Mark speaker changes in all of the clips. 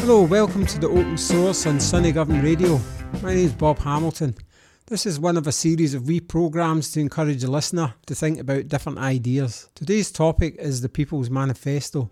Speaker 1: Hello, welcome to the Open Source on Sunny Govan Radio. My name is Bob Hamilton. This is one of a series of wee programmes to encourage the listener to think about different ideas. Today's topic is the People's Manifesto.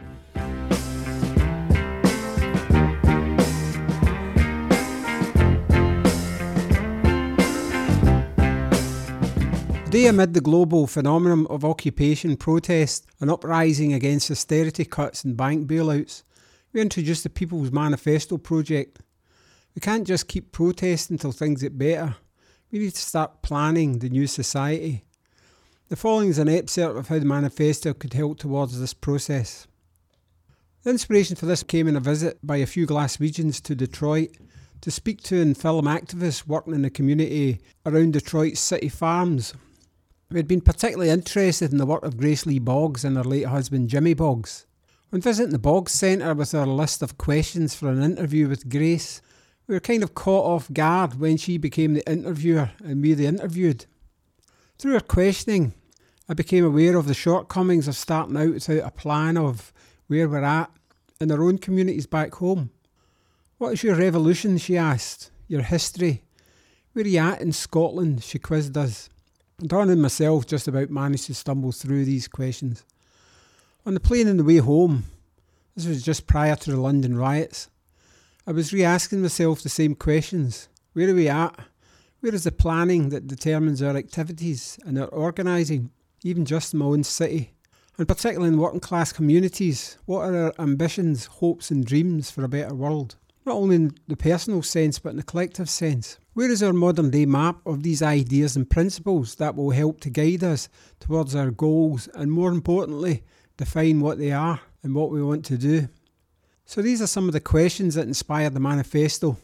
Speaker 1: Today, amid the global phenomenon of occupation protest and uprising against austerity cuts and bank bailouts, we introduced the People's Manifesto project. We can't just keep protesting until things get better. We need to start planning the new society. The following is an excerpt of how the manifesto could help towards this process. The inspiration for this came in a visit by a few Glaswegians to Detroit to speak to and film activists working in the community around Detroit's city farms. We had been particularly interested in the work of Grace Lee Boggs and her late husband Jimmy Boggs. When visiting the Boggs Centre with our list of questions for an interview with Grace, we were kind of caught off guard when she became the interviewer and we the interviewed. Through her questioning, I became aware of the shortcomings of starting out without a plan of where we're at in our own communities back home. What is your revolution, she asked, your history? Where are you at in Scotland, she quizzed us. Dawn and myself just about managed to stumble through these questions. On the plane on the way home, this was just prior to the London riots, I was re-asking myself the same questions. Where are we at? Where is the planning that determines our activities and our organising, even just in my own city? And particularly in working class communities, what are our ambitions, hopes and dreams for a better world? Not only in the personal sense, but in the collective sense. Where is our modern day map of these ideas and principles that will help to guide us towards our goals and, more importantly, define what they are and what we want to do? So these are some of the questions that inspired the manifesto.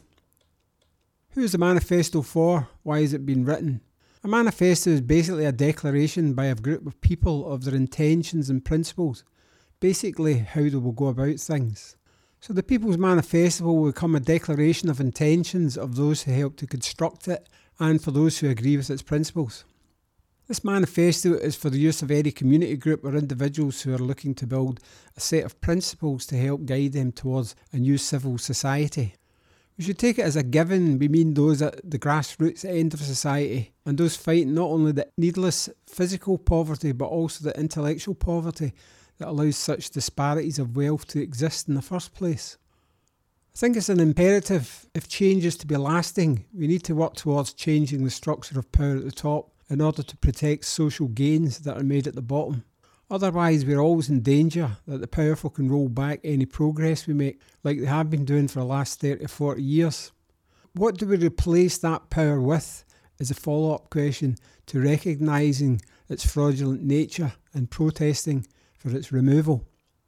Speaker 1: Who is the manifesto for? Why has it been written? A manifesto is basically a declaration by a group of people of their intentions and principles, basically how they will go about things. So the People's Manifesto will become a declaration of intentions of those who help to construct it and for those who agree with its principles. This manifesto is for the use of any community group or individuals who are looking to build a set of principles to help guide them towards a new civil society. We should take it as a given we mean those at the grassroots end of society and those fighting not only the needless physical poverty but also the intellectual poverty that allows such disparities of wealth to exist in the first place. I think it's an imperative, if change is to be lasting, we need to work towards changing the structure of power at the top in order to protect social gains that are made at the bottom. Otherwise, we're always in danger that the powerful can roll back any progress we make, like they have been doing for the last 30 or 40 years. What do we replace that power with is a follow-up question to recognising its fraudulent nature and protesting for its removal.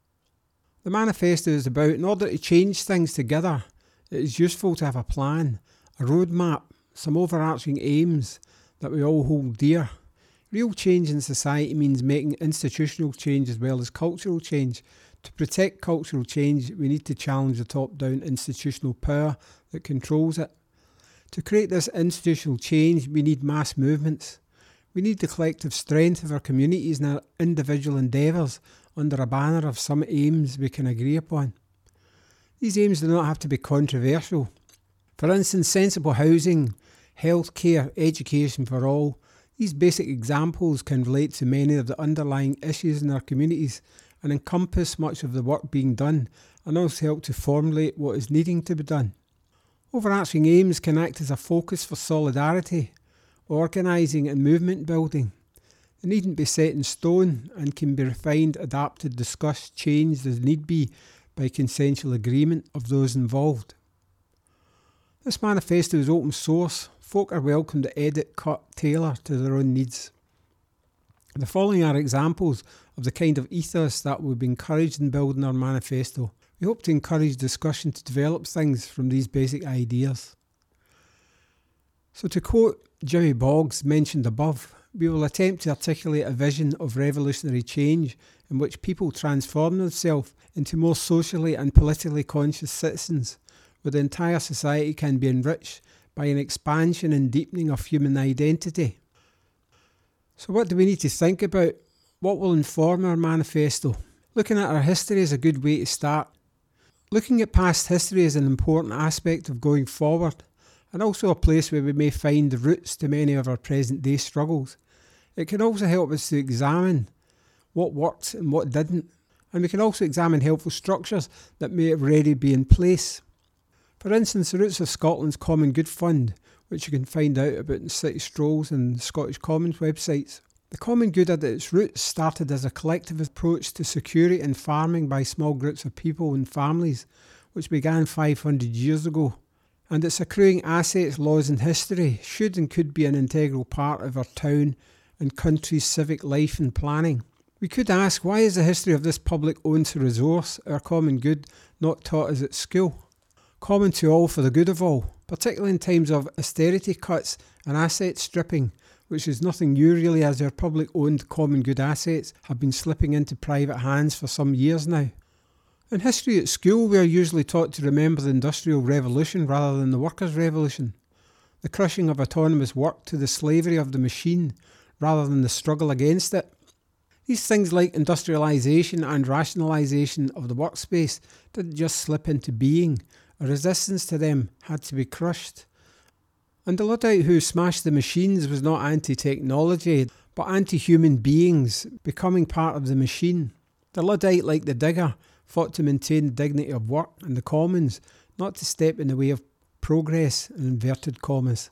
Speaker 1: The manifesto is about, in order to change things together, it is useful to have a plan, a roadmap, some overarching aims that we all hold dear. Real change in society means making institutional change as well as cultural change. To protect cultural change, we need to challenge the top-down institutional power that controls it. To create this institutional change, we need mass movements. We need the collective strength of our communities and our individual endeavours under a banner of some aims we can agree upon. These aims do not have to be controversial. For instance, sensible housing, healthcare, education for all. These basic examples can relate to many of the underlying issues in our communities and encompass much of the work being done and also help to formulate what is needing to be done. Overarching aims can act as a focus for solidarity, organising and movement building. They needn't be set in stone and can be refined, adapted, discussed, changed as need be by consensual agreement of those involved. This manifesto is open source. Folk are welcome to edit, cut, tailor to their own needs. The following are examples of the kind of ethos that will be encouraged in building our manifesto. We hope to encourage discussion to develop things from these basic ideas. So to quote Jimmy Boggs mentioned above, we will attempt to articulate a vision of revolutionary change in which people transform themselves into more socially and politically conscious citizens, where the entire society can be enriched by an expansion and deepening of human identity. So what do we need to think about? What will inform our manifesto? Looking at our history is a good way to start. Looking at past history is an important aspect of going forward, and also a place where we may find the roots to many of our present day struggles. It can also help us to examine what worked and what didn't, and we can also examine helpful structures that may already be in place. For instance, the roots of Scotland's Common Good Fund, which you can find out about in City Strolls and Scottish Commons websites. The Common Good at its roots started as a collective approach to security and farming by small groups of people and families, which began 500 years ago. And its accruing assets, laws and history should and could be an integral part of our town and country's civic life and planning. We could ask, why is the history of this public-owned resource, our common good, not taught us at school? Common to all for the good of all, particularly in times of austerity cuts and asset stripping, which is nothing new really, as our public-owned common good assets have been slipping into private hands for some years now. In history at school, we are usually taught to remember the Industrial Revolution rather than the Workers' Revolution, the crushing of autonomous work to the slavery of the machine rather than the struggle against it. These things like industrialisation and rationalisation of the workspace didn't just slip into being. A resistance to them had to be crushed. And the Luddite who smashed the machines was not anti-technology, but anti-human beings becoming part of the machine. The Luddite, like the digger, fought to maintain the dignity of work and the commons, not to step in the way of progress, in inverted commas.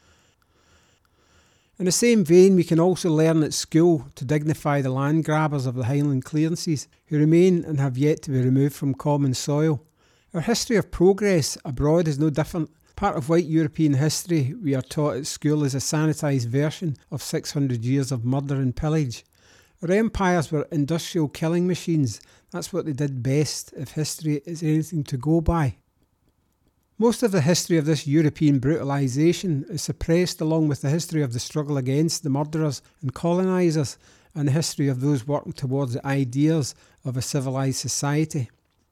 Speaker 1: In the same vein, we can also learn at school to dignify the land grabbers of the Highland clearances who remain and have yet to be removed from common soil. Our history of progress abroad is no different. Part of white European history we are taught at school is a sanitised version of 600 years of murder and pillage. Our empires were industrial killing machines. That's what they did best, if history is anything to go by. Most of the history of this European brutalisation is suppressed along with the history of the struggle against the murderers and colonisers and the history of those working towards the ideas of a civilised society.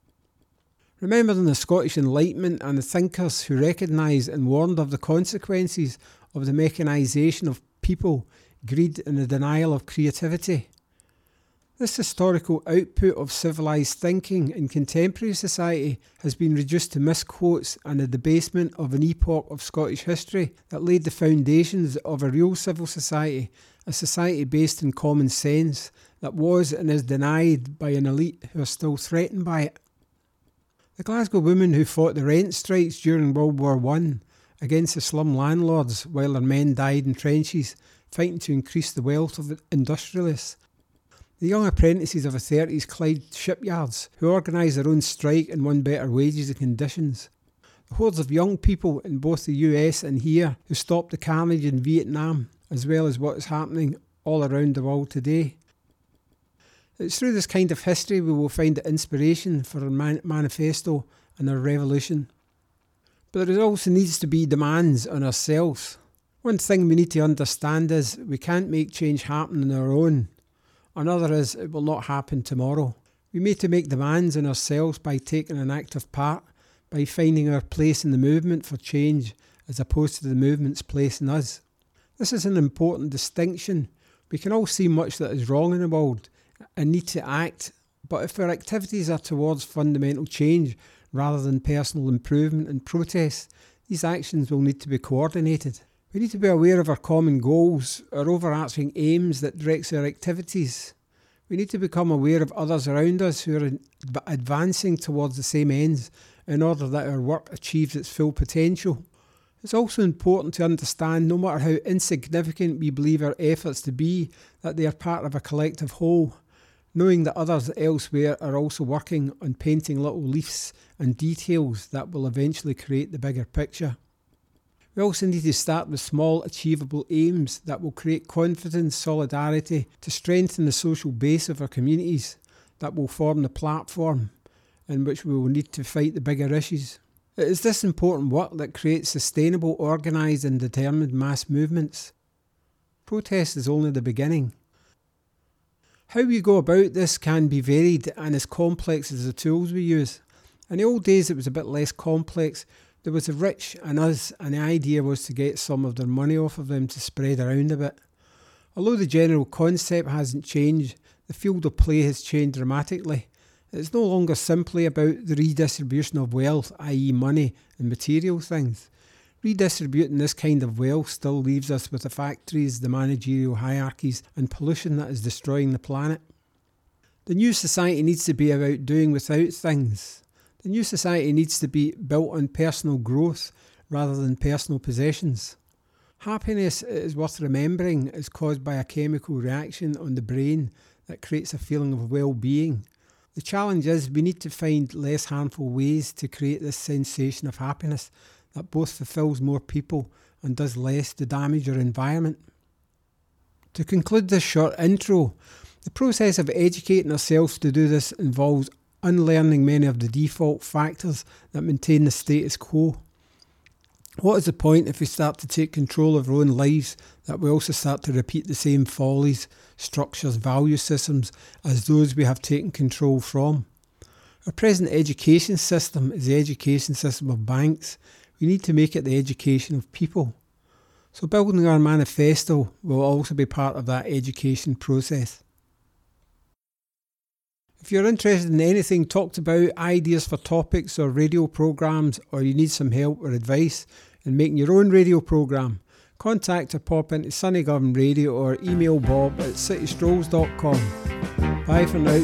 Speaker 1: Remembering the Scottish Enlightenment and the thinkers who recognised and warned of the consequences of the mechanisation of people, greed and the denial of creativity. This historical output of civilised thinking in contemporary society has been reduced to misquotes and a debasement of an epoch of Scottish history that laid the foundations of a real civil society, a society based in common sense that was and is denied by an elite who are still threatened by it. The Glasgow women who fought the rent strikes during World War I against the slum landlords while their men died in trenches, fighting to increase the wealth of industrialists. The young apprentices of the 30s Clyde shipyards who organised their own strike and won better wages and conditions. The hordes of young people in both the US and here who stopped the carnage in Vietnam, as well as what is happening all around the world today. It's through this kind of history we will find the inspiration for our manifesto and our revolution. But there also needs to be demands on ourselves. One thing we need to understand is we can't make change happen on our own. Another is it will not happen tomorrow. We need to make demands on ourselves by taking an active part, by finding our place in the movement for change as opposed to the movement's place in us. This is an important distinction. We can all see much that is wrong in the world and need to act, but if our activities are towards fundamental change rather than personal improvement and protest, these actions will need to be coordinated. We need to be aware of our common goals, our overarching aims that directs our activities. We need to become aware of others around us who are advancing towards the same ends in order that our work achieves its full potential. It's also important to understand, no matter how insignificant we believe our efforts to be, that they are part of a collective whole, knowing that others elsewhere are also working on painting little leaves and details that will eventually create the bigger picture. We also need to start with small, achievable aims that will create confidence, solidarity, to strengthen the social base of our communities that will form the platform in which we will need to fight the bigger issues. It is this important work that creates sustainable, organised and determined mass movements. Protest is only the beginning. How we go about this can be varied and as complex as the tools we use. In the old days it was a bit less complex. There was the rich and us, and the idea was to get some of their money off of them to spread around a bit. Although the general concept hasn't changed, the field of play has changed dramatically. It's no longer simply about the redistribution of wealth, i.e. money and material things. Redistributing this kind of wealth still leaves us with the factories, the managerial hierarchies and pollution that is destroying the planet. The new society needs to be about doing without things. The new society needs to be built on personal growth rather than personal possessions. Happiness, it is worth remembering, is caused by a chemical reaction on the brain that creates a feeling of well-being. The challenge is we need to find less harmful ways to create this sensation of happiness that both fulfills more people and does less to damage our environment. To conclude this short intro, the process of educating ourselves to do this involves unlearning many of the default factors that maintain the status quo. What is the point if we start to take control of our own lives that we also start to repeat the same follies, structures, value systems as those we have taken control from? Our present education system is the education system of banks. We need to make it the education of people. So building our manifesto will also be part of that education process. If you're interested in anything talked about, ideas for topics or radio programmes, or you need some help or advice in making your own radio programme, contact or pop into Sunny Govan Radio or email bob@citystrolls.com. Bye for now.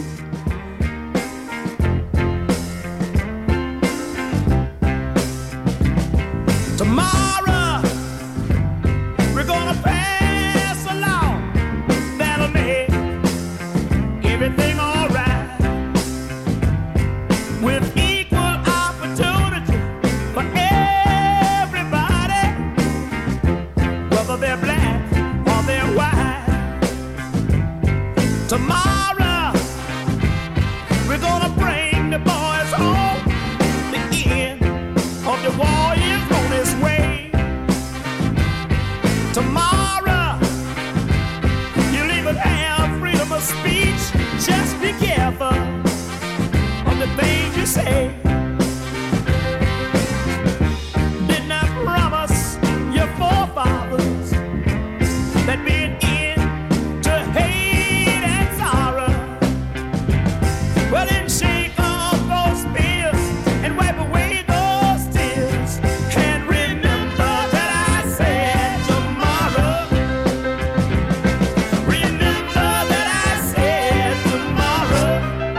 Speaker 2: Tomorrow, we're gonna pass a law that'll make everything alright, with equal opportunity for everybody, whether they're black or they're white. Tomorrow, we're gonna bring the boys home. The end of the war is on its way. Tomorrow, you'll even have freedom of speech. Just be careful of the things you say. Did not promise your forefathers that being into hate and sorrow. Well, then shake off those fears and wipe away those tears. And remember that I said tomorrow. Remember that I said tomorrow.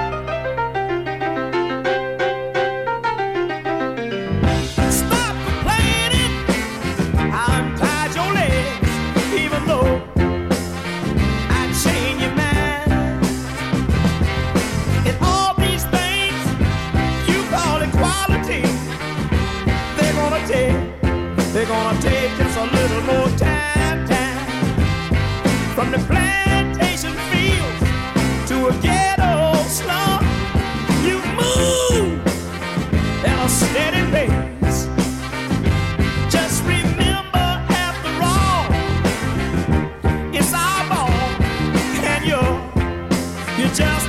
Speaker 2: Stop complaining. I untied your legs, even though I chained your mind. And all these things you call equality, they're gonna take just a little more time. From the plantation fields to a ghetto slum, you move at a steady pace. Just remember, after all, it's our ball, and you're just